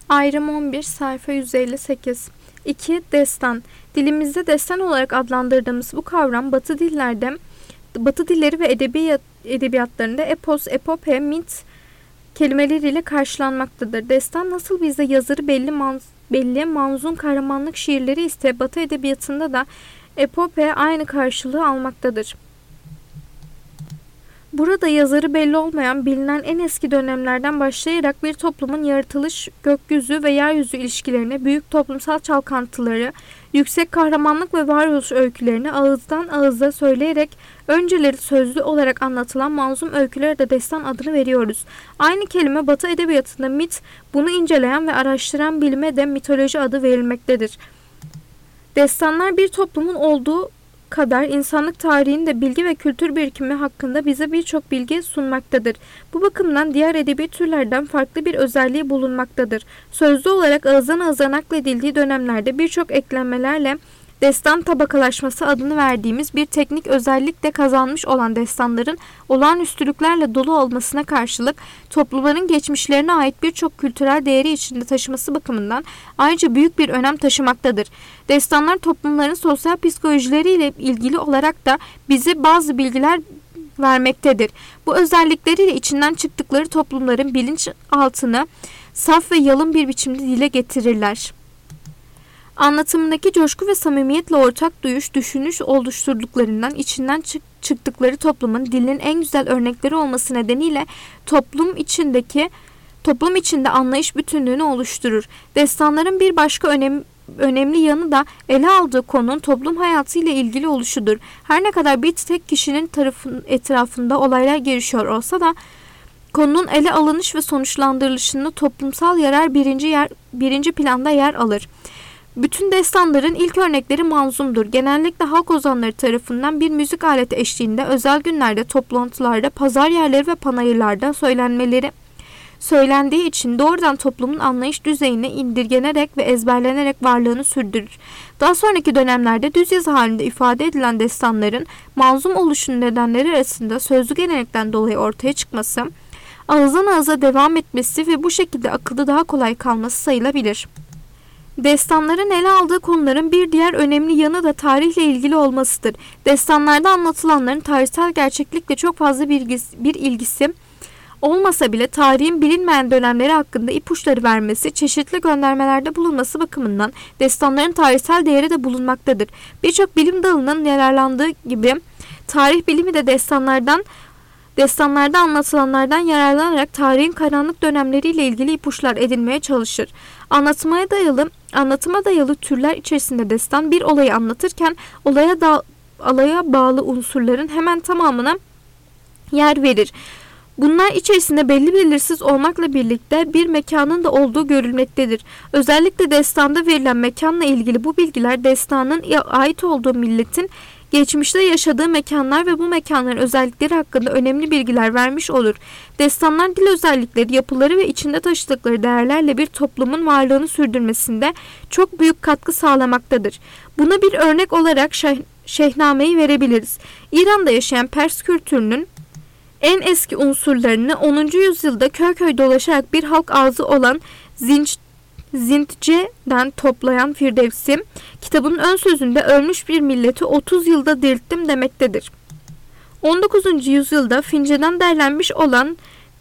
Ayrım 11, sayfa 158. 2. Destan. Dilimizde destan olarak adlandırdığımız bu kavram Batı dilleri ve edebiyatlarında epos, epope, mit kelimeleriyle karşılanmaktadır. Destan nasıl bizde yazarı belli manzum kahramanlık şiirleri ise Batı edebiyatında da epope aynı karşılığı almaktadır. Burada yazarı belli olmayan, bilinen en eski dönemlerden başlayarak bir toplumun yaratılış, gökyüzü ve yeryüzü ilişkilerine, büyük toplumsal çalkantıları, yüksek kahramanlık ve varoluş öykülerini ağızdan ağıza söyleyerek önceleri sözlü olarak anlatılan manzum öykülere de destan adını veriyoruz. Aynı kelime Batı edebiyatında mit, bunu inceleyen ve araştıran bilime de mitoloji adı verilmektedir. Destanlar bir toplumun olduğu kadar insanlık tarihinin de bilgi ve kültür birikimi hakkında bize birçok bilgi sunmaktadır. Bu bakımdan diğer edebi türlerden farklı bir özelliği bulunmaktadır. Sözlü olarak ağızdan ağıza nakledildiği dönemlerde birçok eklemelerle destan tabakalaşması adını verdiğimiz bir teknik özellik de kazanmış olan destanların olağanüstülüklerle dolu olmasına karşılık toplumların geçmişlerine ait birçok kültürel değeri içinde taşıması bakımından ayrıca büyük bir önem taşımaktadır. Destanlar toplumların sosyal psikolojileriyle ilgili olarak da bize bazı bilgiler vermektedir. Bu özellikleriyle içinden çıktıkları toplumların bilinçaltını saf ve yalın bir biçimde dile getirirler. Anlatımındaki coşku ve samimiyetle ortak duyuş, düşünüş oluşturduklarından içinden çıktıkları toplumun dilinin en güzel örnekleri olması nedeniyle toplum içinde anlayış bütünlüğünü oluşturur. Destanların bir başka önemli yanı da ele aldığı konunun toplum hayatı ile ilgili oluşudur. Her ne kadar bir tek kişinin etrafında olaylar gelişiyor olsa da konunun ele alınış ve sonuçlandırılışında toplumsal yarar birinci planda yer alır. Bütün destanların ilk örnekleri manzumdur. Genellikle halk ozanları tarafından bir müzik aleti eşliğinde özel günlerde, toplantılarda, pazar yerleri ve panayırlarda söylendiği için doğrudan toplumun anlayış düzeyine indirgenerek ve ezberlenerek varlığını sürdürür. Daha sonraki dönemlerde düz yazı halinde ifade edilen destanların manzum oluşunun nedenleri arasında sözlü gelenekten dolayı ortaya çıkması, ağızdan ağıza devam etmesi ve bu şekilde akılda daha kolay kalması sayılabilir. Destanların ele aldığı konuların bir diğer önemli yanı da tarihle ilgili olmasıdır. Destanlarda anlatılanların tarihsel gerçeklikle çok fazla bir ilgisi olmasa bile tarihin bilinmeyen dönemleri hakkında ipuçları vermesi, çeşitli göndermelerde bulunması bakımından destanların tarihsel değeri de bulunmaktadır. Birçok bilim dalının yararlandığı gibi tarih bilimi de destanlarda anlatılanlardan yararlanarak tarihin karanlık dönemleriyle ilgili ipuçlar edinmeye çalışır. Anlatıma dayalı türler içerisinde destan bir olayı anlatırken olaya bağlı unsurların hemen tamamına yer verir. Bunlar içerisinde belli belirsiz olmakla birlikte bir mekanın da olduğu görülmektedir. Özellikle destanda verilen mekanla ilgili bu bilgiler destanın ait olduğu milletin geçmişte yaşadığı mekanlar ve bu mekanların özellikleri hakkında önemli bilgiler vermiş olur. Destanlar dil özellikleri, yapıları ve içinde taşıdıkları değerlerle bir toplumun varlığını sürdürmesinde çok büyük katkı sağlamaktadır. Buna bir örnek olarak Şehname'yi verebiliriz. İran'da yaşayan Pers kültürünün en eski unsurlarını 10. yüzyılda köy dolaşarak bir halk ağzı olan Zintce'den toplayan Firdevsi, kitabının ön sözünde ölmüş bir milleti 30 yılda dirilttim demektedir. 19. yüzyılda Fince'den derlenmiş olan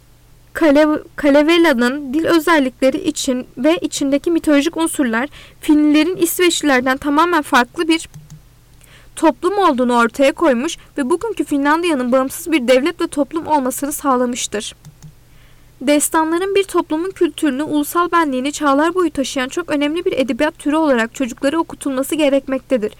Kalevela'nın dil özellikleri için ve içindeki mitolojik unsurlar Finlilerin İsveçlilerden tamamen farklı bir toplum olduğunu ortaya koymuş ve bugünkü Finlandiya'nın bağımsız bir devlet ve toplum olmasını sağlamıştır. Destanların bir toplumun kültürünü, ulusal benliğini çağlar boyu taşıyan çok önemli bir edebiyat türü olarak çocuklara okutulması gerekmektedir.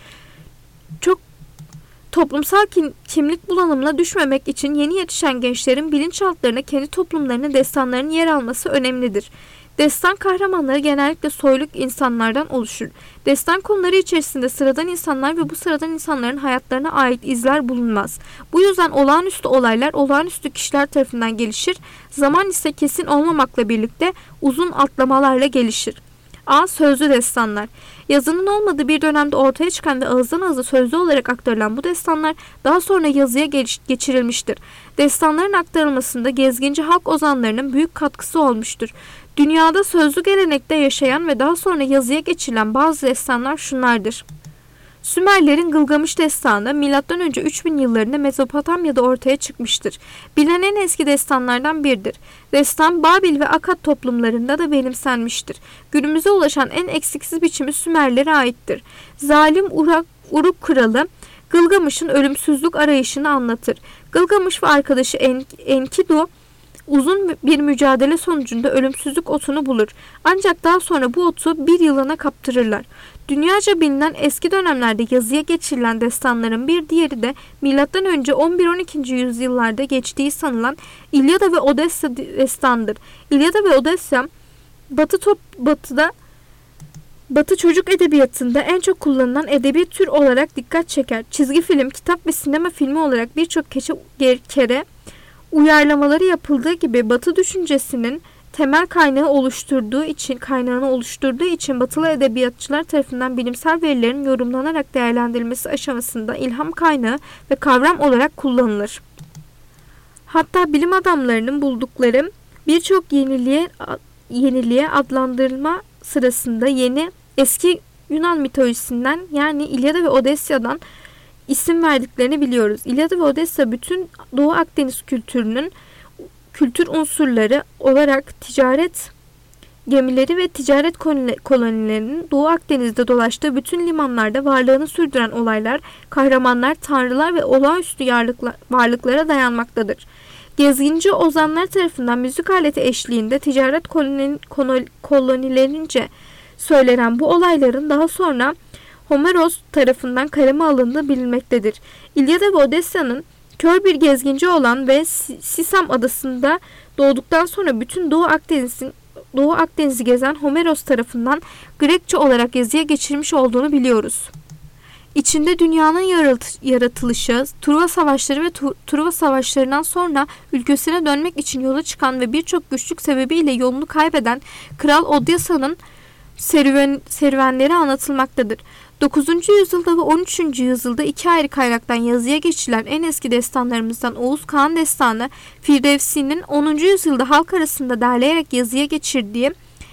Toplumsal kimlik bulanımına düşmemek için yeni yetişen gençlerin bilinçaltlarına kendi toplumlarının destanlarının yer alması önemlidir. Destan kahramanları genellikle soylu insanlardan oluşur. Destan konuları içerisinde sıradan insanlar ve bu sıradan insanların hayatlarına ait izler bulunmaz. Bu yüzden olağanüstü olaylar olağanüstü kişiler tarafından gelişir. Zaman ise kesin olmamakla birlikte uzun atlamalarla gelişir. A. Sözlü destanlar. Yazının olmadığı bir dönemde ortaya çıkan ve ağızdan ağıza sözlü olarak aktarılan bu destanlar daha sonra yazıya geçirilmiştir. Destanların aktarılmasında gezginci halk ozanlarının büyük katkısı olmuştur. Dünyada sözlü gelenekte yaşayan ve daha sonra yazıya geçirilen bazı destanlar şunlardır. Sümerlerin Gılgamış Destanı M.Ö. 3000 yıllarında Mezopotamya'da ortaya çıkmıştır. Bilinen en eski destanlardan biridir. Destan Babil ve Akkad toplumlarında da benimsenmiştir. Günümüze ulaşan en eksiksiz biçimi Sümerlere aittir. Zalim Uruk kralı Gılgamış'ın ölümsüzlük arayışını anlatır. Gılgamış ve arkadaşı Enkidu uzun bir mücadele sonucunda ölümsüzlük otunu bulur. Ancak daha sonra bu otu bir yılana kaptırırlar. Dünyaca bilinen eski dönemlerde yazıya geçirilen destanların bir diğeri de M.Ö. 11-12. yüzyıllarda geçtiği sanılan İlyada ve Odessa destanıdır. İlyada ve Odessa Batı çocuk edebiyatında en çok kullanılan edebi tür olarak dikkat çeker. Çizgi film, kitap ve sinema filmi olarak birçok kere uyarlamaları yapıldığı gibi Batı düşüncesinin temel kaynağını oluşturduğu için Batılı edebiyatçılar tarafından bilimsel verilerin yorumlanarak değerlendirilmesi aşamasında ilham kaynağı ve kavram olarak kullanılır. Hatta bilim adamlarının buldukları birçok yeniliğe adlandırılma sırasında eski Yunan mitolojisinden yani İlyada ve Odessa'dan isim verdiklerini biliyoruz. İlyada ve Odessa bütün Doğu Akdeniz kültür unsurları olarak ticaret gemileri ve ticaret kolonilerinin Doğu Akdeniz'de dolaştığı bütün limanlarda varlığını sürdüren olaylar, kahramanlar, tanrılar ve olağanüstü varlıklara dayanmaktadır. Gezginci ozanlar tarafından müzik aleti eşliğinde ticaret kolonilerince söylenen bu olayların daha sonra Homeros tarafından kaleme alındığı bilinmektedir. İlyada ve Odessa'nın kör bir gezginci olan ve Sisam adasında doğduktan sonra bütün Doğu Akdeniz'i gezen Homeros tarafından Grekçe olarak yazıya geçirilmiş olduğunu biliyoruz. İçinde dünyanın yaratılışı, Truva Savaşları ve Truva Savaşlarından sonra ülkesine dönmek için yola çıkan ve birçok güçlük sebebiyle yolunu kaybeden Kral Odyasa'nın serüvenleri anlatılmaktadır. 9. yüzyılda ve 13. yüzyılda iki ayrı kaynaktan yazıya geçirilen en eski destanlarımızdan Oğuz Kağan Destanı, Firdevsi'nin 10. yüzyılda halk arasında derleyerek yazıya geçirdiği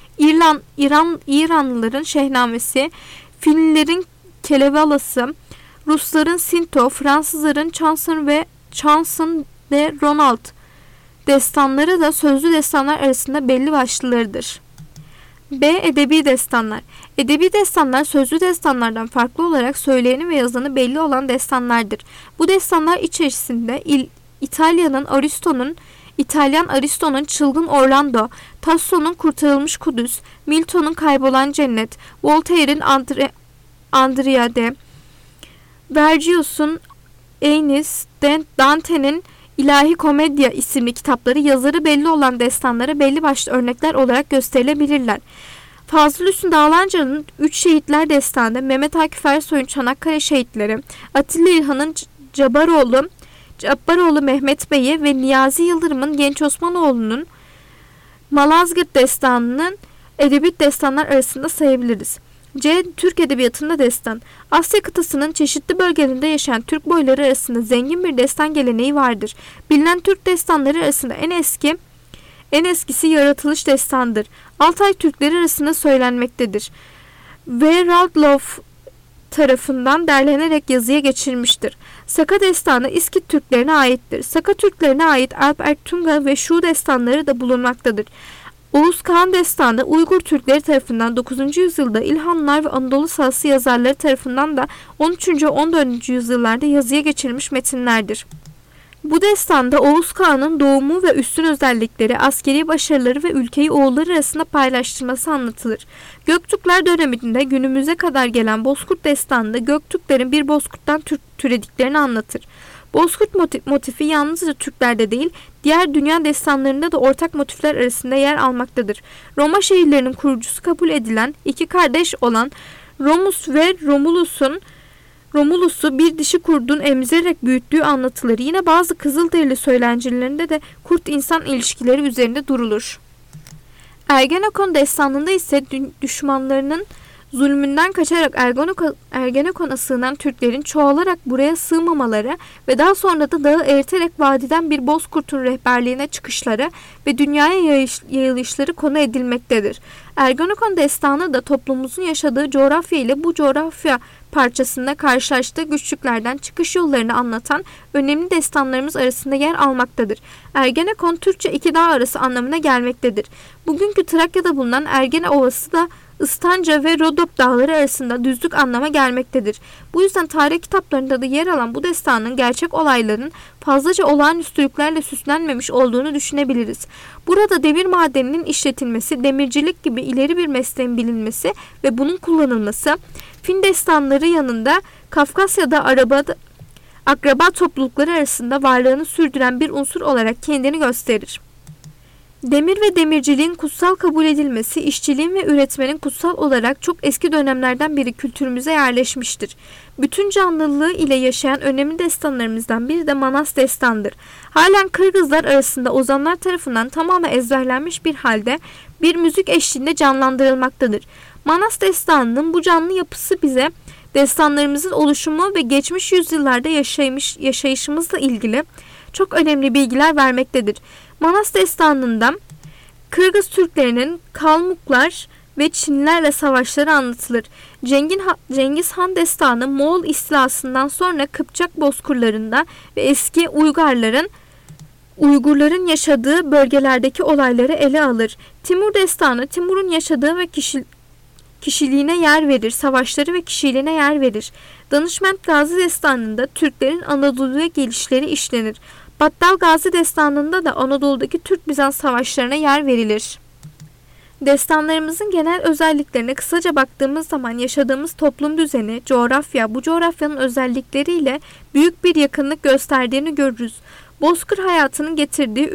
İranlıların Şehnamesi, Finlilerin Kalevalası, Rusların Sinto, Fransızların Chanson de Ronald destanları da sözlü destanlar arasında belli başlılarıdır. B. Edebi destanlar. Edebi destanlar sözlü destanlardan farklı olarak söyleyeni ve yazanı belli olan destanlardır. Bu destanlar içerisinde İtalyan Aristo'nun Çılgın Orlando, Tasso'nun Kurtarılmış Kudüs, Milton'un Kaybolan Cennet, Voltaire'in Andriade, Vergius'un Aeneis, Dante'nin İlahi Komedya isimli kitapları yazarı belli olan destanlara belli başlı örnekler olarak gösterilebilirler. Fazıl Hüsnü Dağlanca'nın Üç Şehitler Destanı, Mehmet Akif Ersoy'un Çanakkale Şehitleri, Atilla İlhan'ın Cabbaroğlu Mehmet Bey'i ve Niyazi Yıldırım'ın Genç Osmanoğlu'nun Malazgirt Destanı'nın edebi destanlar arasında sayabiliriz. C. Türk Edebiyatı'nda destan. Asya kıtasının çeşitli bölgelerinde yaşayan Türk boyları arasında zengin bir destan geleneği vardır. Bilinen Türk destanları arasında en eskisi Yaratılış Destanı'dır. Altay Türkleri arasında söylenmektedir. Ve Radloff tarafından derlenerek yazıya geçirilmiştir. Saka Destanı İskit Türklerine aittir. Saka Türklerine ait Alp Ertunga ve Şu destanları da bulunmaktadır. Oğuz Kağan Destanı Uygur Türkleri tarafından 9. yüzyılda İlhanlılar ve Anadolu Sağsı yazarları tarafından da 13. ve 14. yüzyıllarda yazıya geçirilmiş metinlerdir. Bu destanda Oğuz Kağan'ın doğumu ve üstün özellikleri, askeri başarıları ve ülkeyi oğulları arasında paylaştırması anlatılır. Göktürkler döneminde günümüze kadar gelen Bozkurt Destanı'nda Göktürklerin bir Bozkurt'tan türediklerini anlatır. Bozkurt motifi yalnızca Türklerde değil, diğer dünya destanlarında da ortak motifler arasında yer almaktadır. Roma şehirlerinin kurucusu kabul edilen iki kardeş olan Romus ve Romulus'u bir dişi kurdun emzirerek büyüttüğü anlatılır. Yine bazı Kızılderili söylencilerinde de kurt-insan ilişkileri üzerinde durulur. Ergenekon destanında ise düşmanlarının Zulmünden kaçarak Ergenekon'a sığınan Türklerin çoğalarak buraya sığmamaları ve daha sonra da dağı eriterek vadiden bir bozkurtun rehberliğine çıkışları ve dünyaya yayılışları konu edilmektedir. Ergenekon destanı da toplumumuzun yaşadığı coğrafya ile bu coğrafya parçasında karşılaştığı güçlüklerden çıkış yollarını anlatan önemli destanlarımız arasında yer almaktadır. Ergenekon Türkçe iki dağ arası anlamına gelmektedir. Bugünkü Trakya'da bulunan Ergene Ovası da İstanca ve Rodop dağları arasında düzlük anlama gelmektedir. Bu yüzden tarih kitaplarında da yer alan bu destanın gerçek olayların fazlaca olağanüstülüklerle süslenmemiş olduğunu düşünebiliriz. Burada demir madeninin işletilmesi, demircilik gibi ileri bir mesleğin bilinmesi ve bunun kullanılması, Fin destanları yanında Kafkasya'da akraba toplulukları arasında varlığını sürdüren bir unsur olarak kendini gösterir. Demir ve demirciliğin kutsal kabul edilmesi, işçiliğin ve üretmenin kutsal olarak çok eski dönemlerden beri kültürümüze yerleşmiştir. Bütün canlılığı ile yaşayan önemli destanlarımızdan biri de Manas destanıdır. Halen Kırgızlar arasında ozanlar tarafından tamamen ezberlenmiş bir halde bir müzik eşliğinde canlandırılmaktadır. Manas destanının bu canlı yapısı bize destanlarımızın oluşumu ve geçmiş yüzyıllarda yaşayışımızla ilgili çok önemli bilgiler vermektedir. Manas destanında Kırgız Türklerinin Kalmuklar ve Çinlilerle savaşları anlatılır. Cengiz Han destanı Moğol istilasından sonra Kıpçak bozkırlarında ve eski Uygurların yaşadığı bölgelerdeki olayları ele alır. Timur destanı Timur'un yaşadığı ve kişiliğine yer verir, savaşları ve kişiliğine yer verir. Danışment Gazi destanında Türklerin Anadolu'ya gelişleri işlenir. Battal Gazi destanında da Anadolu'daki Türk-Bizans savaşlarına yer verilir. Destanlarımızın genel özelliklerine kısaca baktığımız zaman yaşadığımız toplum düzeni, coğrafya, bu coğrafyanın özellikleriyle büyük bir yakınlık gösterdiğini görürüz. Bozkır hayatının getirdiği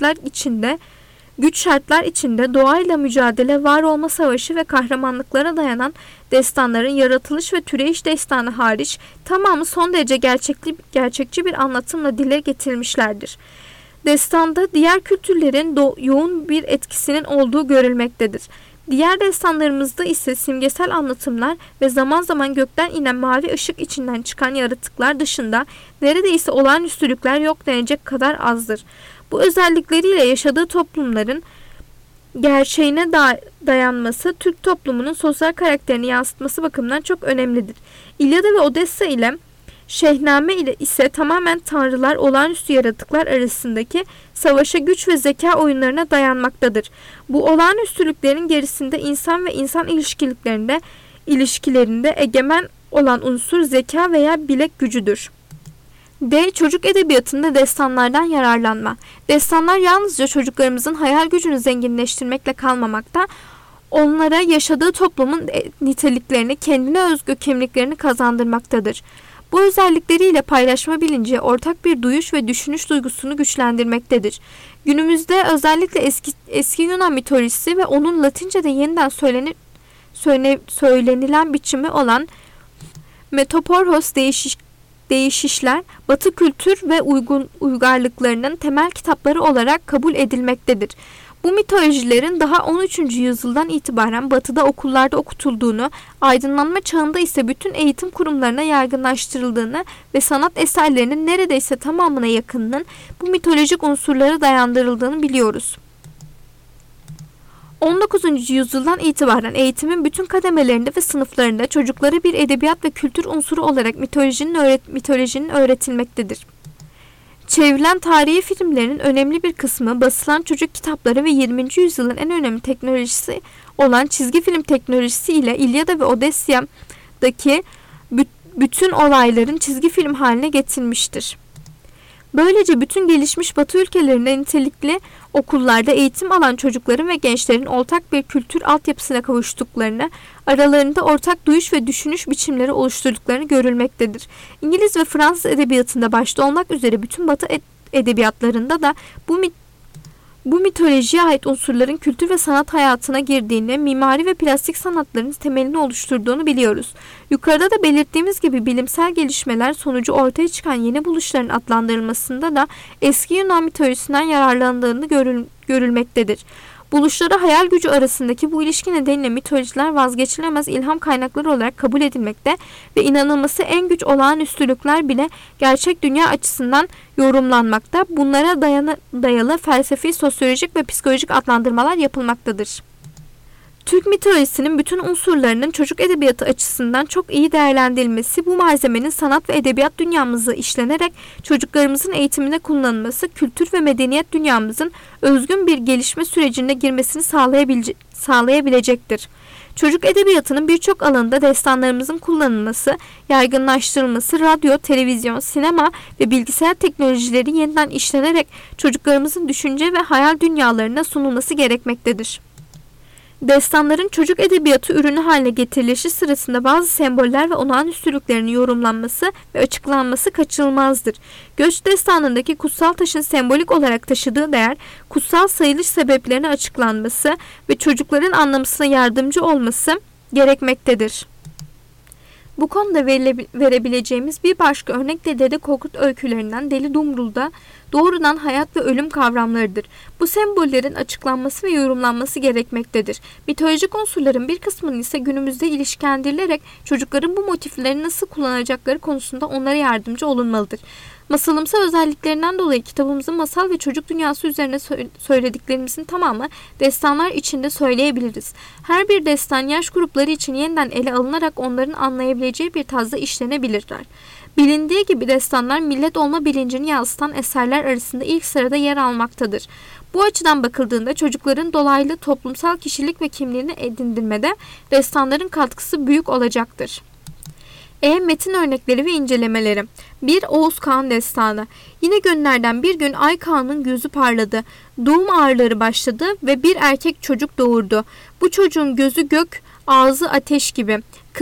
güç şartlar içinde doğayla mücadele, var olma savaşı ve kahramanlıklara dayanan destanların yaratılış ve türeyiş destanı hariç tamamı son derece gerçekçi bir anlatımla dile getirilmişlerdir. Destanda diğer kültürlerin yoğun bir etkisinin olduğu görülmektedir. Diğer destanlarımızda ise simgesel anlatımlar ve zaman zaman gökten inen mavi ışık içinden çıkan yaratıklar dışında neredeyse olağanüstülükler yok denecek kadar azdır. Bu özellikleriyle yaşadığı toplumların gerçeğine dayanması, Türk toplumunun sosyal karakterini yansıtması bakımından çok önemlidir. İlyada ve Odessa ile Şehname ile ise tamamen tanrılar, olağanüstü yaratıklar arasındaki savaşa, güç ve zeka oyunlarına dayanmaktadır. Bu olağanüstülüklerin gerisinde insan ve insan ilişkilerinde egemen olan unsur zeka veya bilek gücüdür. Çocuk edebiyatında destanlardan yararlanma. Destanlar yalnızca çocuklarımızın hayal gücünü zenginleştirmekle kalmamakta, onlara yaşadığı toplumun niteliklerini, kendine özgü kimliklerini kazandırmaktadır. Bu özellikleriyle paylaşma bilinci, ortak bir duyuş ve düşünüş duygusunu güçlendirmektedir. Günümüzde özellikle eski Yunan mitolojisi ve onun Latince'de yeniden söylenilen biçimi olan Metaporhos değişişler, Batı kültür ve uygarlıklarının temel kitapları olarak kabul edilmektedir. Bu mitolojilerin daha 13. yüzyıldan itibaren Batı'da okullarda okutulduğunu, aydınlanma çağında ise bütün eğitim kurumlarına yaygınlaştırıldığını ve sanat eserlerinin neredeyse tamamına yakınının bu mitolojik unsurlara dayandırıldığını biliyoruz. 19. yüzyıldan itibaren eğitimin bütün kademelerinde ve sınıflarında çocuklara bir edebiyat ve kültür unsuru olarak mitolojinin öğretilmektedir. Çevrilen tarihi filmlerin önemli bir kısmı, basılan çocuk kitapları ve 20. yüzyılın en önemli teknolojisi olan çizgi film teknolojisi ile İlyada ve Odesya'daki bütün olayların çizgi film haline getirilmiştir. Böylece bütün gelişmiş Batı ülkelerinde nitelikli okullarda eğitim alan çocukların ve gençlerin ortak bir kültür altyapısına kavuştuklarını, aralarında ortak duyuş ve düşünüş biçimleri oluşturduklarını görülmektedir. İngiliz ve Fransız edebiyatında başta olmak üzere bütün Batı edebiyatlarında da bu mitolojiye ait unsurların kültür ve sanat hayatına girdiğini, mimari ve plastik sanatların temelini oluşturduğunu biliyoruz. Yukarıda da belirttiğimiz gibi bilimsel gelişmeler sonucu ortaya çıkan yeni buluşların adlandırılmasında da eski Yunan mitolojisinden yararlandığını görülmektedir. Buluşları hayal gücü arasındaki bu ilişki nedeniyle mitolojiler vazgeçilemez ilham kaynakları olarak kabul edilmekte ve inanılması en güç olağanüstülükler bile gerçek dünya açısından yorumlanmakta. Bunlara dayalı felsefi, sosyolojik ve psikolojik adlandırmalar yapılmaktadır. Türk mitolojisinin bütün unsurlarının çocuk edebiyatı açısından çok iyi değerlendirilmesi, bu malzemenin sanat ve edebiyat dünyamızı işlenerek çocuklarımızın eğitiminde kullanılması, kültür ve medeniyet dünyamızın özgün bir gelişme sürecine girmesini sağlayabilecektir. Çocuk edebiyatının birçok alanında destanlarımızın kullanılması, yaygınlaştırılması, radyo, televizyon, sinema ve bilgisayar teknolojileri yeniden işlenerek çocuklarımızın düşünce ve hayal dünyalarına sunulması gerekmektedir. Destanların çocuk edebiyatı ürünü haline getirilişi sırasında bazı semboller ve olağanüstülüklerin yorumlanması ve açıklanması kaçınılmazdır. Göç destanındaki kutsal taşın sembolik olarak taşıdığı değer, kutsal sayılış sebeplerine açıklanması ve çocukların anlamasına yardımcı olması gerekmektedir. Bu konuda verebileceğimiz bir başka örnek de Dede Korkut öykülerinden Deli Dumrul'da doğrudan hayat ve ölüm kavramlarıdır. Bu sembollerin açıklanması ve yorumlanması gerekmektedir. Mitolojik unsurların bir kısmının ise günümüzde ilişkilendirilerek çocukların bu motifleri nasıl kullanacakları konusunda onlara yardımcı olunmalıdır. Masalımsı özelliklerinden dolayı kitabımızın masal ve çocuk dünyası üzerine söylediklerimizin tamamı destanlar içinde söyleyebiliriz. Her bir destan yaş grupları için yeniden ele alınarak onların anlayabileceği bir tarzda işlenebilirler. Bilindiği gibi destanlar millet olma bilincini yansıtan eserler arasında ilk sırada yer almaktadır. Bu açıdan bakıldığında çocukların dolaylı toplumsal kişilik ve kimliğini edindirmede destanların katkısı büyük olacaktır. Metin örnekleri ve incelemeleri. 1. Oğuz Kağan Destanı. Yine günlerden bir gün Ay Kağan'ın gözü parladı. Doğum ağrıları başladı ve bir erkek çocuk doğurdu. Bu çocuğun gözü gök, ağzı ateş gibi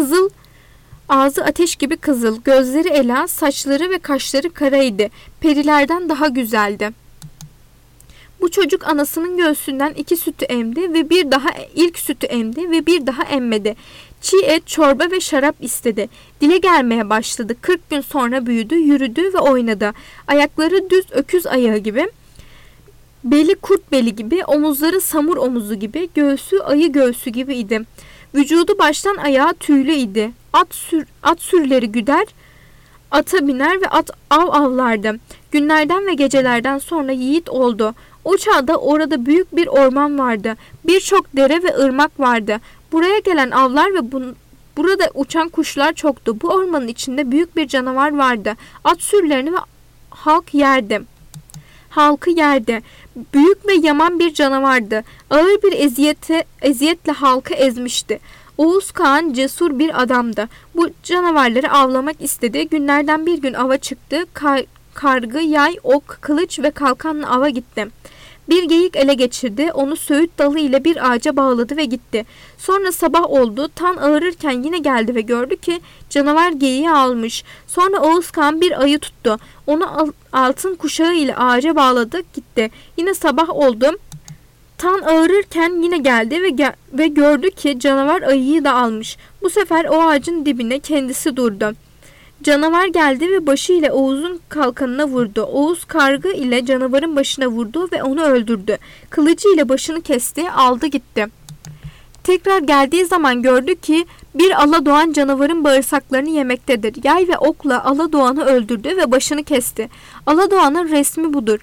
kızıl, gözleri ela, saçları ve kaşları karaydı. Perilerden daha güzeldi. Bu çocuk anasının göğsünden 2 sütü emdi ve ilk sütü emdi ve bir daha emmedi. Çiğ et, çorba ve şarap istedi. Dile gelmeye başladı. 40 gün sonra büyüdü, yürüdü ve oynadı. Ayakları düz öküz ayağı gibi, beli kurt beli gibi, omuzları samur omuzu gibi, göğsü ayı göğsü gibi idi. Vücudu baştan ayağa tüylü idi. At sürüleri güder, ata biner ve at avlardı. Günlerden ve gecelerden sonra yiğit oldu. O çağda orada büyük bir orman vardı. Birçok dere ve ırmak vardı. Buraya gelen avlar ve burada uçan kuşlar çoktu. Bu ormanın içinde büyük bir canavar vardı. At sürülerini ve halkı yerdi. Büyük ve yaman bir canavardı. Ağır bir eziyetle halkı ezmişti. Oğuz Kağan cesur bir adamdı. Bu canavarları avlamak istedi. Günlerden bir gün ava çıktı. Kargı, yay, ok, kılıç ve kalkanla ava gitti. Bir geyik ele geçirdi. Onu söğüt dalı ile bir ağaca bağladı ve gitti. Sonra sabah oldu. Tan ağırırken yine geldi ve gördü ki canavar geyiği almış. Sonra Oğuz Kağan bir ayı tuttu. Onu altın kuşağı ile ağaca bağladı, gitti. Yine sabah oldu. Tan ağırırken yine geldi ve gördü ki canavar ayıyı da almış. Bu sefer o ağacın dibine kendisi durdu. Canavar geldi ve başı ile Oğuz'un kalkanına vurdu. Oğuz kargı ile canavarın başına vurdu ve onu öldürdü. Kılıcı ile başını kesti, aldı gitti. Tekrar geldiği zaman gördü ki bir aladoğan canavarın bağırsaklarını yemektedir. Yay ve okla aladoğanı öldürdü ve başını kesti. Aladoğanın resmi budur.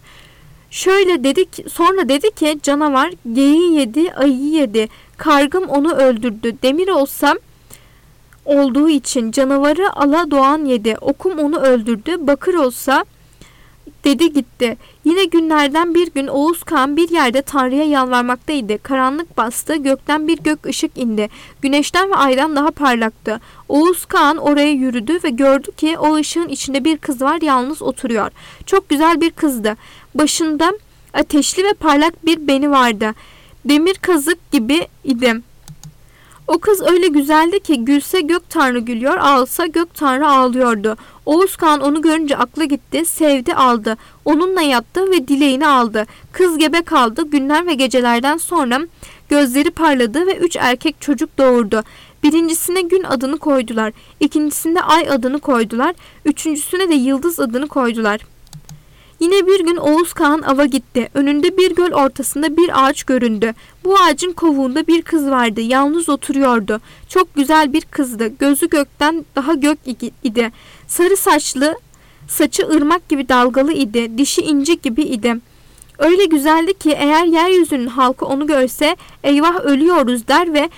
Sonra dedi ki canavar geyiği yedi, ayıyı yedi. Kargım onu öldürdü. Demir olsam olduğu için canavarı aladoğan yedi. Okum onu öldürdü. Bakır olsa dedi gitti. Yine günlerden bir gün Oğuz Kağan bir yerde Tanrı'ya yalvarmaktaydı. Karanlık bastı. Gökten bir gök ışık indi. Güneşten ve aydan daha parlaktı. Oğuz Kağan oraya yürüdü ve gördü ki o ışığın içinde bir kız var, yalnız oturuyor. Çok güzel bir kızdı. Başında ateşli ve parlak bir beni vardı. Demir kazık gibi idi. O kız öyle güzeldi ki gülse gök tanrı gülüyor, ağlasa gök tanrı ağlıyordu. Oğuz Kağan onu görünce aklı gitti, sevdi, aldı. Onunla yattı ve dileğini aldı. Kız gebe kaldı. Günler ve gecelerden sonra gözleri parladı ve 3 erkek çocuk doğurdu. Birincisine gün adını koydular. İkincisine ay adını koydular. Üçüncüsüne de yıldız adını koydular. Yine bir gün Oğuz Kağan ava gitti. Önünde bir göl ortasında bir ağaç göründü. Bu ağacın kovuğunda bir kız vardı. Yalnız oturuyordu. Çok güzel bir kızdı. Gözü gökten daha gök idi. Sarı saçlı, saçı ırmak gibi dalgalı idi. Dişi inci gibi idi. Öyle güzeldi ki eğer yeryüzünün halkı onu görse eyvah ölüyoruz der ve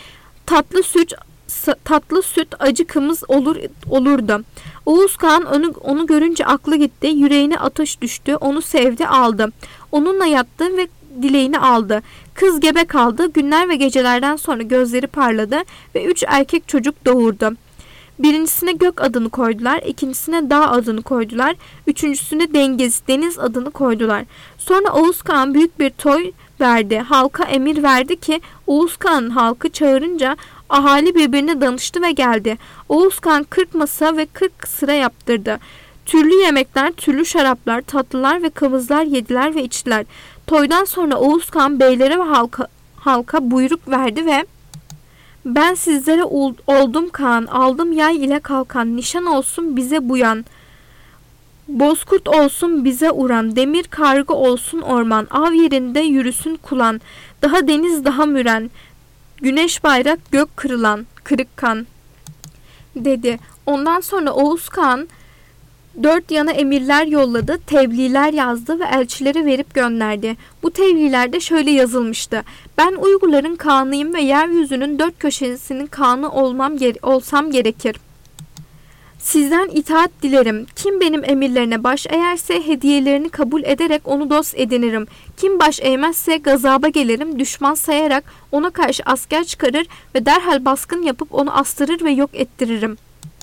tatlı süt acı kımız olurdu. Oğuz Kağan onu görünce aklı gitti. Yüreğine ateş düştü. Onu sevdi, aldı. Onunla yattı ve dileğini aldı. Kız gebe kaldı. Günler ve gecelerden sonra gözleri parladı ve 3 erkek çocuk doğurdu. Birincisine Gök adını koydular, ikincisine Dağ adını koydular, üçüncüsüne Deniz adını koydular. Sonra Oğuz Kağan büyük bir toy verdi. Halka emir verdi ki Oğuz Kağan'ın halkı çağırınca ahali birbirine danıştı ve geldi. Oğuz Kağan 40 masa ve 40 sıra yaptırdı. Türlü yemekler, türlü şaraplar, tatlılar ve kavızlar yediler ve içtiler. Toydan sonra Oğuz Kağan beylere ve halka buyruk verdi ve ben sizlere oldum Kağan, aldım yay ile kalkan, nişan olsun bize buyan, bozkurt olsun bize uğran, demir kargı olsun orman, av yerinde yürüsün kulan, daha deniz daha müren, güneş bayrak gök kırık kan dedi. Ondan sonra Oğuz Kağan 4 yana emirler yolladı, tebliğler yazdı ve elçilere verip gönderdi. Bu tebliğlerde şöyle yazılmıştı. Ben Uygurların Kağanıyım ve yeryüzünün 4 köşesinin Kağanı olsam gerekir. Sizden itaat dilerim. Kim benim emirlerine baş eğerse hediyelerini kabul ederek onu dost edinirim. Kim baş eğmezse gazaba gelirim, düşman sayarak ona karşı asker çıkarır ve derhal baskın yapıp onu astırır ve yok ettiririm.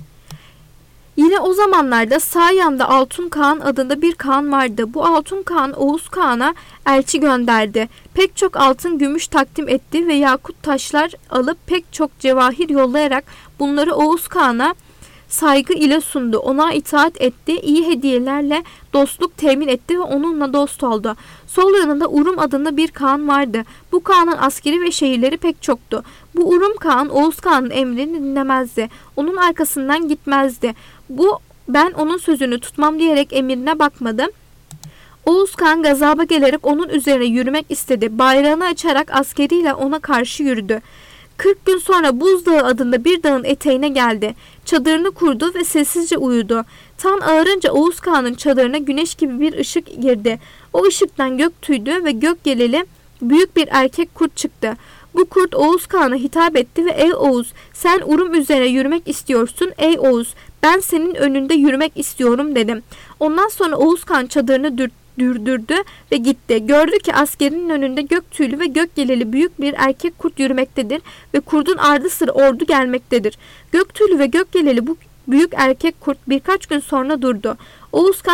Yine o zamanlarda sağ yanda Altun Kağan adında bir Kağan vardı. Bu Altun Kağan Oğuz Kağan'a elçi gönderdi. Pek çok altın gümüş takdim etti ve yakut taşlar alıp pek çok cevahir yollayarak bunları Oğuz Kağan'a saygı ile sundu. Ona itaat etti. İyi hediyelerle dostluk temin etti ve onunla dost oldu. Sol yanında Urum adında bir Kağan vardı. Bu Kağan'ın askeri ve şehirleri pek çoktu. Bu Urum Kağan Oğuz Kağan'ın emrini dinlemezdi. Onun arkasından gitmezdi. Ben onun sözünü tutmam diyerek emrine bakmadı. Oğuz Kağan gazaba gelerek onun üzerine yürümek istedi. Bayrağını açarak askeriyle ona karşı yürüdü. 40 gün sonra Buzdağı adında bir dağın eteğine geldi. Çadırını kurdu ve sessizce uyudu. Tan ağarınca Oğuz Kağan'ın çadırına güneş gibi bir ışık girdi. O ışıktan gök tüydü ve gök geleli büyük bir erkek kurt çıktı. Bu kurt Oğuz Kağan'a hitap etti ve ey Oğuz, sen Urum üzerine yürümek istiyorsun. Ey Oğuz, ben senin önünde yürümek istiyorum dedim. Ondan sonra Oğuz Kağan çadırını dürdürdü ve gitti. Gördü ki askerinin önünde gök tüylü ve gök geleli büyük bir erkek kurt yürümektedir ve kurdun ardı sıra ordu gelmektedir. Gök tüylü ve gök geleli bu büyük erkek kurt birkaç gün sonra durdu. Oğuz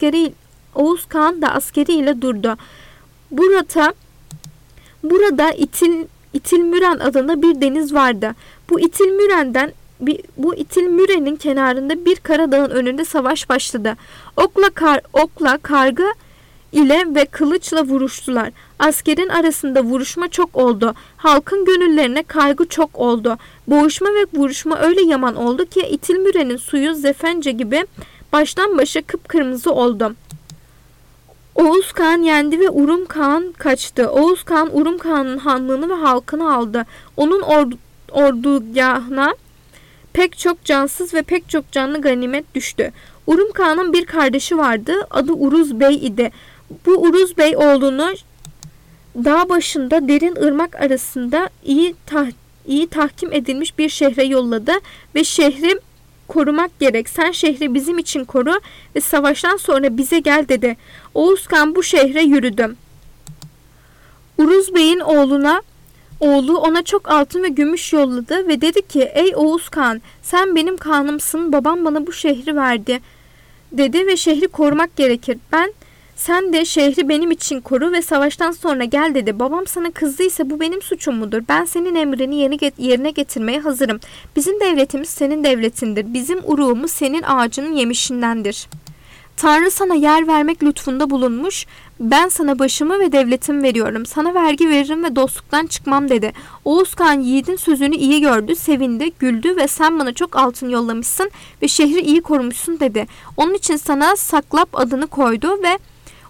Kağan da askeriyle durdu. Burada İtilmüren adında bir deniz vardı. Bu İtilmüren'in kenarında bir kara dağın önünde savaş başladı. Okla, karga ile ve kılıçla vuruştular. Askerin arasında vuruşma çok oldu. Halkın gönüllerine kaygı çok oldu. Boğuşma ve vuruşma öyle yaman oldu ki İtilmüren'in suyu zefence gibi baştan başa kıpkırmızı oldu. Oğuz Kağan yendi ve Urum Kağan kaçtı. Oğuz Kağan Urum Kağan'ın hanlığını ve halkını aldı. Onun ordugahına pek çok cansız ve pek çok canlı ganimet düştü. Urum Kağan'ın bir kardeşi vardı. Adı Uruz Bey idi. Bu Uruz Bey oğlunu dağ başında derin ırmak arasında iyi tahkim edilmiş bir şehre yolladı ve şehri korumak gerek. Sen şehri bizim için koru ve savaştan sonra bize gel dedi. Oğuz Kağan bu şehre yürüdü. Uruz Bey'in oğlu ona çok altın ve gümüş yolladı ve dedi ki ey Oğuz Kağan, sen benim Kağan'ımsın, babam bana bu şehri verdi dedi ve şehri korumak gerekir. Sen de şehri benim için koru ve savaştan sonra gel dedi. Babam sana kızdıysa bu benim suçum mudur? Ben senin emrini yerine getirmeye hazırım. Bizim devletimiz senin devletindir. Bizim uruğumuz senin ağacının yemişindendir. Tanrı sana yer vermek lütfunda bulunmuş. Ben sana başımı ve devletimi veriyorum. Sana vergi veririm ve dostluktan çıkmam dedi. Oğuz Kağan yiğidin sözünü iyi gördü, sevindi, güldü ve sen bana çok altın yollamışsın ve şehri iyi korumuşsun dedi. Onun için sana Saklap adını koydu ve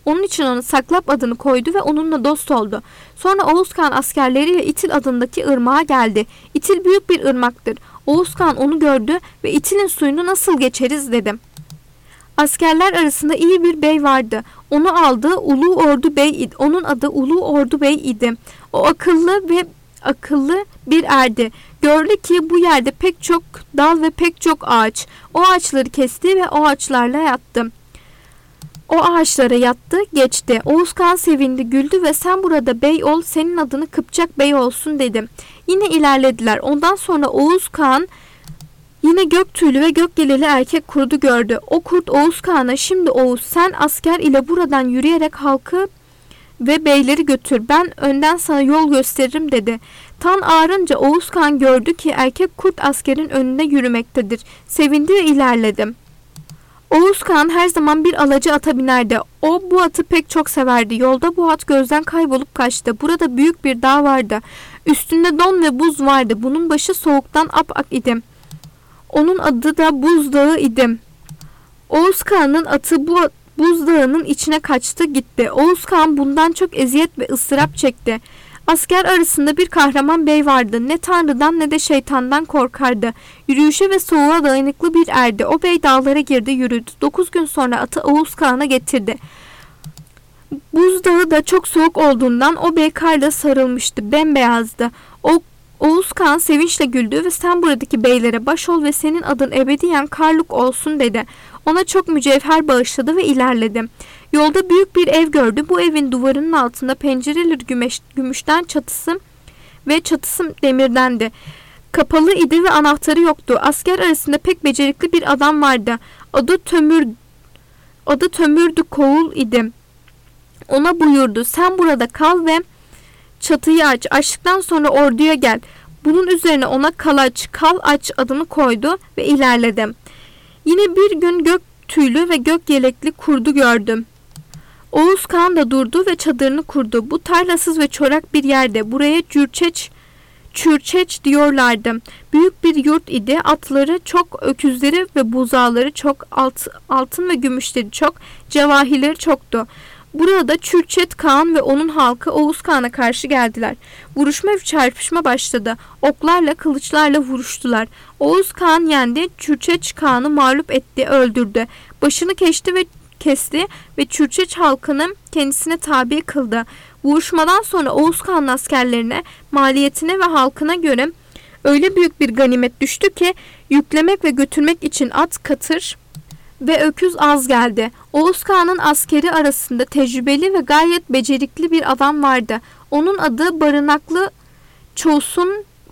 Onun için ona Saklap adını koydu ve onunla dost oldu. Sonra Oğuz Kağan askerleriyle İtil adındaki ırmağa geldi. İtil büyük bir ırmaktır. Oğuz Kağan onu gördü ve İtil'in suyunu nasıl geçeriz dedi. Askerler arasında iyi bir bey vardı. Onu aldı, Ulu Ordu Bey idi. Onun adı Ulu Ordu Bey idi. O akıllı bir erdi. Gördü ki bu yerde pek çok dal ve pek çok ağaç. O ağaçları kesti ve o ağaçlarla yattı. O ağaçlara yattı, geçti. Oğuz Kağan sevindi, güldü ve sen burada bey ol, senin adını Kıpçak Bey olsun dedi. Yine ilerlediler. Ondan sonra Oğuz Kağan yine gök tüylü ve gök geleli erkek kurdu gördü. O kurt Oğuz Kağan'a şimdi Oğuz sen asker ile buradan yürüyerek halkı ve beyleri götür. Ben önden sana yol gösteririm dedi. Tan ağarınca Oğuz Kağan gördü ki erkek kurt askerin önünde yürümektedir. Sevindi ve ilerledi. Oğuz Kağan her zaman bir alaca ata binerdi. O bu atı pek çok severdi. Yolda bu at gözden kaybolup kaçtı. Burada büyük bir dağ vardı. Üstünde don ve buz vardı. Bunun başı soğuktan ap-ak idi. Onun adı da Buzdağı idi. Oğuz Kağan'ın atı bu buzdağının içine kaçtı gitti. Oğuz Kağan bundan çok eziyet ve ıstırap çekti. Asker arasında bir kahraman bey vardı. Ne tanrıdan ne de şeytandan korkardı. Yürüyüşe ve soğuğa dayanıklı bir erdi. O bey dağlara girdi yürüdü. 9 gün sonra atı Oğuz Kağan'a getirdi. Buzdağı da çok soğuk olduğundan o bey karla sarılmıştı. Bembeyazdı. Oğuz Kağan sevinçle güldü ve sen buradaki beylere baş ol ve senin adın ebediyen Karluk olsun dedi. Ona çok mücevher bağışladı ve ilerledi. Yolda büyük bir ev gördü. Bu evin duvarının altında pencereleri gümüşten çatısı demirdendi. Kapalı idi ve anahtarı yoktu. Asker arasında pek becerikli bir adam vardı. Adı Tömürdü Koğul idi. Ona buyurdu. Sen burada kal ve çatıyı aç. Açtıktan sonra orduya gel. Bunun üzerine ona kal aç adını koydu ve ilerledi. Yine bir gün gök tüylü ve gök yelekli kurdu gördüm. Oğuz Kağan da durdu ve çadırını kurdu. Bu tarlasız ve çorak bir yerde. Buraya çürçeç diyorlardı. Büyük bir yurt idi. Atları çok, öküzleri ve buzağları çok, altın ve gümüşleri çok, cevahirleri çoktu. Burada Çürçet Kağan ve onun halkı Oğuz Kağan'a karşı geldiler. Vuruşma ve çarpışma başladı. Oklarla, kılıçlarla vuruştular. Oğuz Kağan yendi, Çürçet Kağan'ı mağlup etti, öldürdü. Başını kesti ve Çürçet halkını kendisine tabi kıldı. Vuruşmadan sonra Oğuz Kağan'ın askerlerine, maliyetine ve halkına göre öyle büyük bir ganimet düştü ki yüklemek ve götürmek için at, katır ve öküz az geldi. Oğuz Kağan'ın askeri arasında tecrübeli ve gayet becerikli bir adam vardı. Onun adı Barınaklı Çoğsun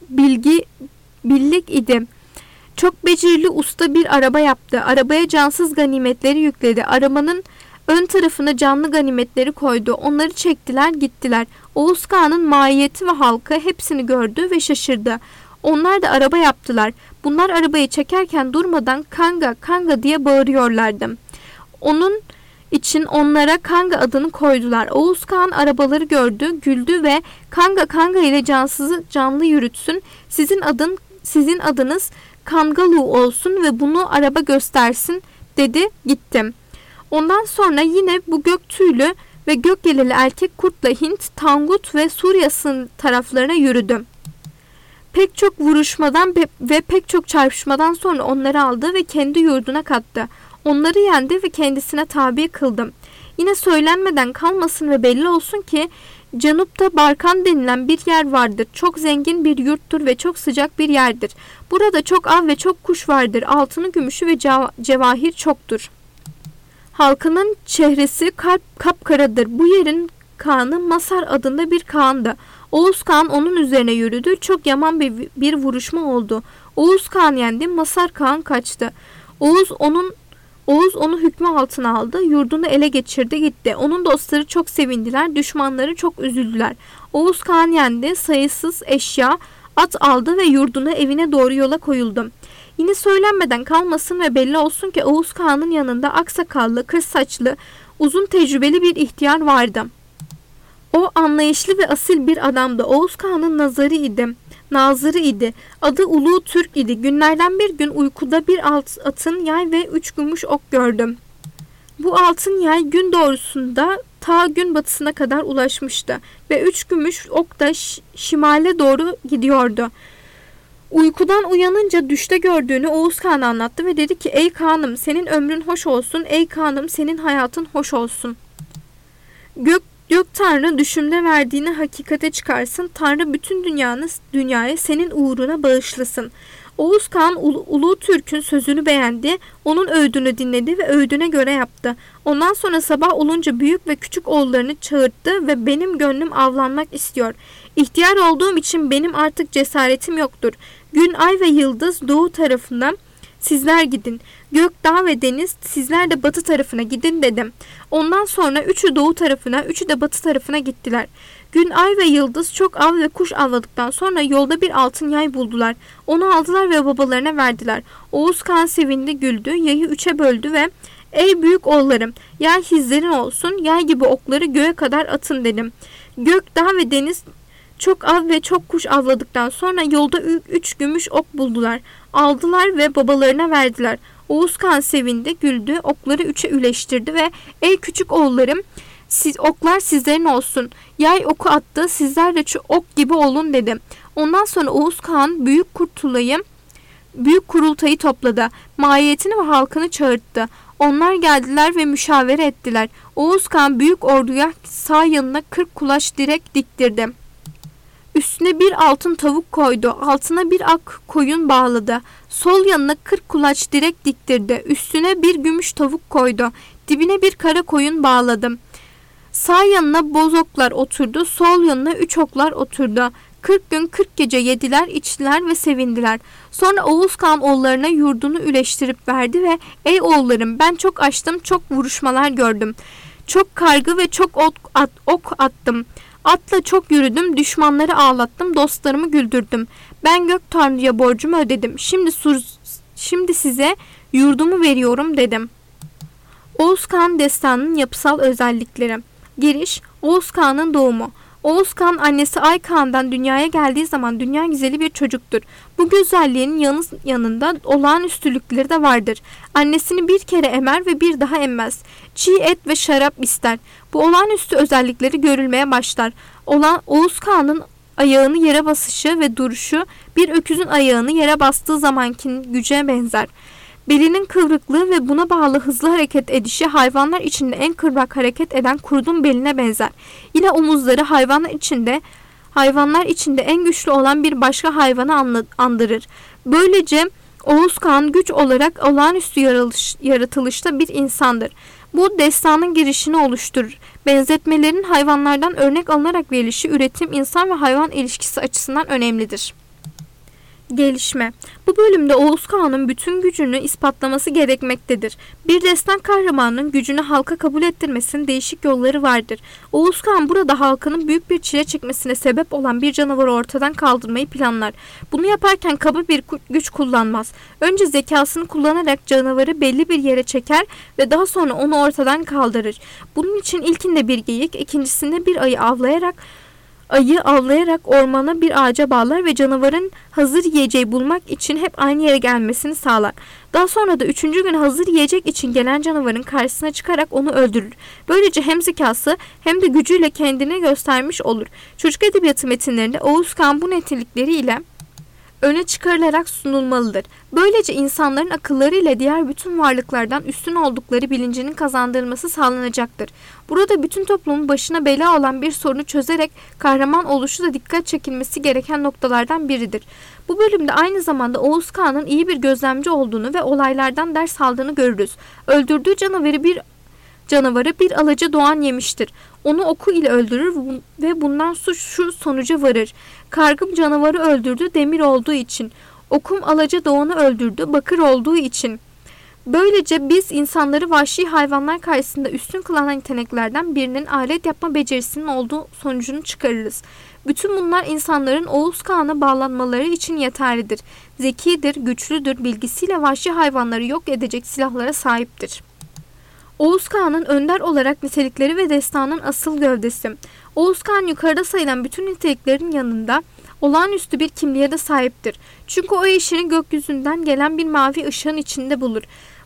Billik idi. Çok becerikli usta bir araba yaptı. Arabaya cansız ganimetleri yükledi. Arabanın ön tarafına canlı ganimetleri koydu. Onları çektiler gittiler. Oğuz Kağan'ın maiyeti ve halkı hepsini gördü ve şaşırdı. Onlar da araba yaptılar. Bunlar arabayı çekerken durmadan Kanga Kanga diye bağırıyorlardı. Onun için onlara Kanga adını koydular. Oğuz Kağan arabaları gördü, güldü ve Kanga Kanga ile cansızı canlı yürütsün. Sizin adınız Kangalu olsun ve bunu araba göstersin dedi gitti. Ondan sonra yine bu gök tüylü ve gök geleli erkek kurtla Hint, Tangut ve Surya'sın taraflarına yürüdü. Pek çok vuruşmadan ve pek çok çarpışmadan sonra onları aldı ve kendi yurduna kattı. Onları yendi ve kendisine tabi kıldı. Yine söylenmeden kalmasın ve belli olsun ki Canup'ta Barkan denilen bir yer vardır. Çok zengin bir yurttur ve çok sıcak bir yerdir. Burada çok av ve çok kuş vardır. Altını, gümüşü ve cevahir çoktur. Halkının çehresi kapkaradır. Bu yerin kağanı Masar adında bir kağandı. Oğuz Kağan onun üzerine yürüdü. Çok yaman bir vuruşma oldu. Oğuz Kağan yendi. Masar Kağan kaçtı. Oğuz onu hükmü altına aldı. Yurdunu ele geçirdi gitti. Onun dostları çok sevindiler. Düşmanları çok üzüldüler. Oğuz Kağan yendi. Sayısız eşya, at aldı ve yurduna evine doğru yola koyuldu. Yine söylenmeden kalmasın ve belli olsun ki Oğuz Kağan'ın yanında aksakallı, kır saçlı, uzun tecrübeli bir ihtiyar vardı. O anlayışlı ve asil bir adamdı. Oğuz Kağan'ın nazırı idi. Adı Ulu Türk idi. Günlerden bir gün uykuda bir atın yay ve 3 gümüş ok gördüm. Bu altın yay gün doğrusunda ta gün batısına kadar ulaşmıştı ve 3 gümüş ok da şimale doğru gidiyordu. Uykudan uyanınca düşte gördüğünü Oğuz Kağan'a anlattı ve dedi ki ey Kağan'ım senin ömrün hoş olsun, ey Kağan'ım senin hayatın hoş olsun. Gök Tanrı düşümde verdiğini hakikate çıkarsın, Tanrı bütün dünyaya senin uğruna bağışlasın. Oğuz Kağan Ulu Türk'ün sözünü beğendi, onun öğüdünü dinledi ve öğüdüne göre yaptı. Ondan sonra sabah olunca büyük ve küçük oğullarını çağırttı ve benim gönlüm avlanmak istiyor. İhtiyar olduğum için benim artık cesaretim yoktur. Gün, ay ve yıldız doğu tarafından sizler gidin. Gök, dağ ve deniz sizler de batı tarafına gidin dedim. Ondan sonra üçü doğu tarafına, üçü de batı tarafına gittiler. Gün, ay ve yıldız çok av ve kuş avladıktan sonra yolda bir altın yay buldular. Onu aldılar ve babalarına verdiler. Oğuz Kağan sevindi, güldü, yayı üçe böldü ve ''Ey büyük oğullarım, yay hizlerin olsun, yay gibi okları göğe kadar atın.'' dedim. Gök, dağ ve deniz çok av ve çok kuş avladıktan sonra yolda 3 gümüş ok buldular. Aldılar ve babalarına verdiler. Oğuz Kağan sevindi, güldü, okları 3'e üleştirdi ve ''Ey küçük oğullarım, oklar sizlerin olsun. Yay oku attı, sizler de ok gibi olun.'' dedim. Ondan sonra Oğuz Kağan büyük kurultayı topladı. Mahiyetini ve halkını çağırttı. Onlar geldiler ve müşavere ettiler. Oğuz Kağan büyük orduya sağ yanına 40 kulaç direk diktirdi. Üstüne bir altın tavuk koydu. Altına bir ak koyun bağladı. Sol yanına 40 kulaç direk diktirdi. Üstüne bir gümüş tavuk koydu. Dibine bir kara koyun bağladım. Sağ yanına bozoklar oturdu. Sol yanına 3 oklar oturdu. 40 gün 40 gece yediler, içtiler ve sevindiler. Sonra Oğuz Kağan oğullarına yurdunu üleştirip verdi ve ''Ey oğullarım, ben çok açtım, çok vuruşmalar gördüm. Çok kargı ve çok ok attım. Atla çok yürüdüm, düşmanları ağlattım, dostlarımı güldürdüm. Ben Gök Tanrı'ya borcumu ödedim. Şimdi size yurdumu veriyorum.'' dedim. Oğuz Kağan destanının yapısal özellikleri. Giriş, Oğuz Kağan'ın doğumu. Oğuz Kağan annesi Ay Kağan'dan dünyaya geldiği zaman dünya güzeli bir çocuktur. Bu güzelliğinin yanında olağanüstülükleri de vardır. Annesini bir kere emer ve bir daha emmez. Çiğ et ve şarap ister. Bu olağanüstü özellikleri görülmeye başlar. Oğuz Kağan'ın ayağını yere basışı ve duruşu bir öküzün ayağını yere bastığı zamanki güce benzer. Belinin kıvrıklığı ve buna bağlı hızlı hareket edişi hayvanlar içinde en kıvrak hareket eden kurdun beline benzer. Yine omuzları hayvanlar içinde en güçlü olan bir başka hayvanı andırır. Böylece Oğuz Kağan güç olarak olağanüstü yaratılışta bir insandır. Bu destanın girişini oluşturur. Benzetmelerin hayvanlardan örnek alınarak verilişi üretim, insan ve hayvan ilişkisi açısından önemlidir. Gelişme. Bu bölümde Oğuz Kağan'ın bütün gücünü ispatlaması gerekmektedir. Bir destan kahramanının gücünü halka kabul ettirmesinin değişik yolları vardır. Oğuz Kağan burada halkının büyük bir çile çekmesine sebep olan bir canavarı ortadan kaldırmayı planlar. Bunu yaparken kaba bir güç kullanmaz. Önce zekasını kullanarak canavarı belli bir yere çeker ve daha sonra onu ortadan kaldırır. Bunun için ilkinde bir geyik, ikincisinde bir ayı avlayarak ormana bir ağaca bağlar ve canavarın hazır yiyeceği bulmak için hep aynı yere gelmesini sağlar. Daha sonra da 3. gün hazır yiyecek için gelen canavarın karşısına çıkarak onu öldürür. Böylece hem zekası hem de gücüyle kendini göstermiş olur. Çocuk edebiyatı metinlerinde Oğuz Kağan bu nitelikleriyle öne çıkarılarak sunulmalıdır. Böylece insanların akılları ile diğer bütün varlıklardan üstün oldukları bilincinin kazandırılması sağlanacaktır. Burada bütün toplumun başına bela olan bir sorunu çözerek kahraman oluşu da dikkat çekilmesi gereken noktalardan biridir. Bu bölümde aynı zamanda Oğuz Kağan'ın iyi bir gözlemci olduğunu ve olaylardan ders aldığını görürüz. Öldürdüğü canavarı bir alaca doğan yemiştir. Onu oku ile öldürür ve bundan şu sonuca varır. Kargım canavarı öldürdü demir olduğu için. Okum alaca doğanı öldürdü bakır olduğu için. Böylece biz insanları vahşi hayvanlar karşısında üstün kılan yeteneklerden birinin alet yapma becerisinin olduğu sonucunu çıkarırız. Bütün bunlar insanların Oğuz Kağan'a bağlanmaları için yeterlidir. Zekidir, güçlüdür, bilgisiyle vahşi hayvanları yok edecek silahlara sahiptir. Oğuz Kağan'ın önder olarak nitelikleri ve destanın asıl gövdesi. Oğuz Kağan yukarıda sayılan bütün niteliklerin yanında olağanüstü bir kimliğe de sahiptir. Çünkü o eşini gökyüzünden gelen bir mavi ışığın içinde bulur.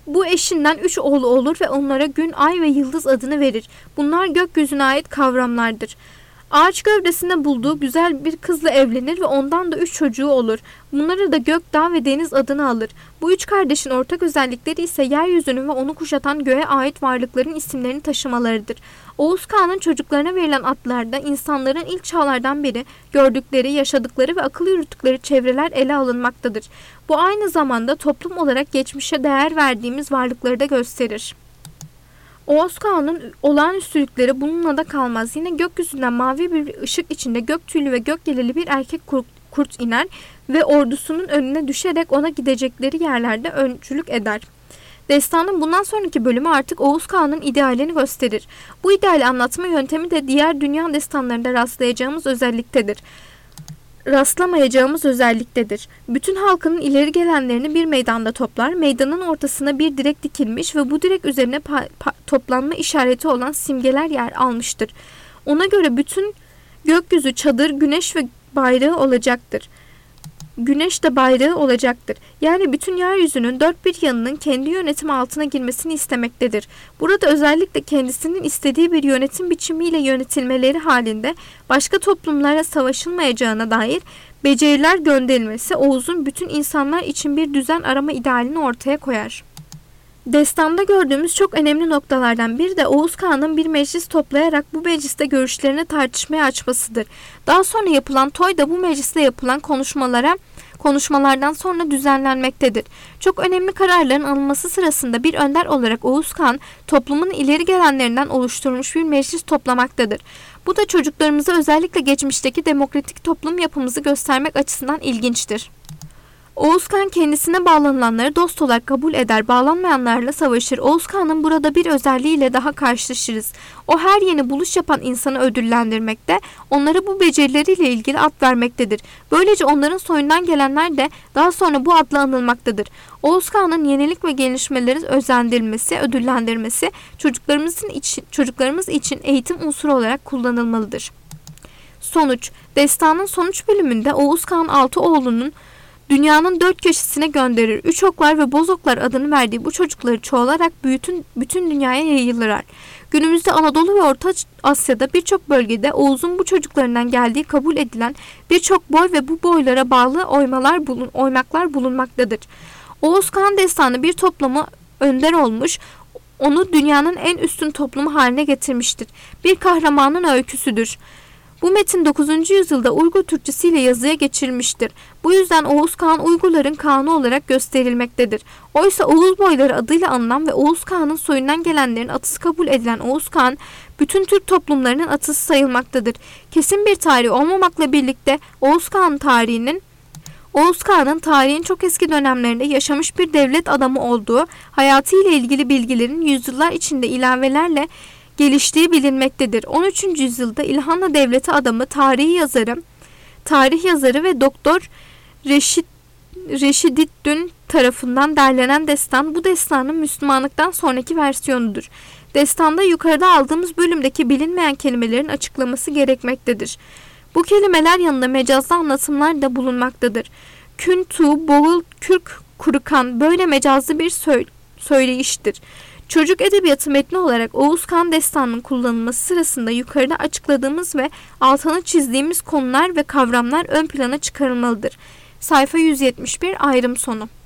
Bu eşinden 3 oğlu olur ve onlara gün, ay ve yıldız adını verir. Bunlar gökyüzüne ait kavramlardır. Ağaç gövdesinde bulduğu güzel bir kızla evlenir ve ondan da 3 çocuğu olur. Bunlara da gök, dağ ve deniz adını alır. Bu 3 kardeşin ortak özellikleri ise yeryüzünün ve onu kuşatan göğe ait varlıkların isimlerini taşımalarıdır. Oğuz Kağan'ın çocuklarına verilen adlarda insanların ilk çağlardan beri gördükleri, yaşadıkları ve akıl yürüttükleri çevreler ele alınmaktadır. Bu aynı zamanda toplum olarak geçmişe değer verdiğimiz varlıkları da gösterir. Oğuz Kağan'ın olağanüstülükleri bununla da kalmaz. Yine gökyüzünden mavi bir ışık içinde gök tüylü ve gök yeleli bir erkek kurt iner ve ordusunun önüne düşerek ona gidecekleri yerlerde öncülük eder. Destanın bundan sonraki bölümü artık Oğuz Kağan'ın idealini gösterir. Bu ideali anlatma yöntemi de diğer dünya destanlarında rastlamayacağımız özelliktedir. Bütün halkının ileri gelenlerini bir meydanda toplar, meydanın ortasına bir direk dikilmiş ve bu direk üzerine toplanma işareti olan simgeler yer almıştır. Ona göre bütün gökyüzü çadır, güneş ve bayrağı olacaktır. Güneş de bayrağı olacaktır. Yani bütün yeryüzünün dört bir yanının kendi yönetimi altına girmesini istemektedir. Burada özellikle kendisinin istediği bir yönetim biçimiyle yönetilmeleri halinde başka toplumlara savaşılmayacağına dair beceriler gönderilmesi Oğuz'un bütün insanlar için bir düzen arama idealini ortaya koyar. Destanda gördüğümüz çok önemli noktalardan biri de Oğuz Kağan'ın bir meclis toplayarak bu mecliste görüşlerini tartışmaya açmasıdır. Daha sonra yapılan toy da bu mecliste yapılan konuşmalardan sonra düzenlenmektedir. Çok önemli kararların alınması sırasında bir önder olarak Oğuz Kağan toplumun ileri gelenlerinden oluşturmuş bir meclis toplamaktadır. Bu da çocuklarımıza özellikle geçmişteki demokratik toplum yapımızı göstermek açısından ilginçtir. Oğuz Kağan kendisine bağlanılanları dost olarak kabul eder, bağlanmayanlarla savaşır. Oğuz Kağan'ın burada bir özelliğiyle daha karşılaşırız. O her yeni buluş yapan insanı ödüllendirmekte, onlara bu becerileriyle ilgili ad vermektedir. Böylece onların soyundan gelenler de daha sonra bu adla anılmaktadır. Oğuz Kağan'ın yenilik ve gelişmeleri özendirilmesi, ödüllendirmesi çocuklarımız için eğitim unsuru olarak kullanılmalıdır. Sonuç: Destanın sonuç bölümünde Oğuz Kağan 6 oğlunun dünyanın dört köşesine gönderir. Üç oklar ve bozoklar adını verdiği bu çocukları çoğalarak bütün dünyaya yayılırlar. Günümüzde Anadolu ve Orta Asya'da birçok bölgede Oğuz'un bu çocuklarından geldiği kabul edilen birçok boy ve bu boylara bağlı oymaklar bulunmaktadır. Oğuz Kağan destanı bir topluma önder olmuş, onu dünyanın en üstün toplumu haline getirmiştir. Bir kahramanın öyküsüdür. Bu metin 9. yüzyılda Uygur Türkçesiyle yazıya geçirilmiştir. Bu yüzden Oğuz Kağan Uygurların Kağan'ı olarak gösterilmektedir. Oysa Oğuz boyları adıyla anılan ve Oğuz Kağan'ın soyundan gelenlerin atısı kabul edilen Oğuz Kağan, bütün Türk toplumlarının atısı sayılmaktadır. Kesin bir tarih olmamakla birlikte Oğuz Kağan'ın tarihin çok eski dönemlerinde yaşamış bir devlet adamı olduğu, hayatıyla ilgili bilgilerin yüzyıllar içinde ilavelerle geliştiği bilinmektedir. 13. yüzyılda İlhanlı devleti adamı, tarih yazarı ve Doktor Reşiddin tarafından derlenen destan, bu destanın Müslümanlıktan sonraki versiyonudur. Destanda yukarıda aldığımız bölümdeki bilinmeyen kelimelerin açıklaması gerekmektedir. Bu kelimeler yanında mecazlı anlatımlar da bulunmaktadır. Kün, tu, boğul, kürk, kurukan böyle mecazlı bir söyleyiştir. Çocuk edebiyatı metni olarak Oğuz Kağan destanının kullanılması sırasında yukarıda açıkladığımız ve altını çizdiğimiz konular ve kavramlar ön plana çıkarılmalıdır. Sayfa 171, ayrım sonu.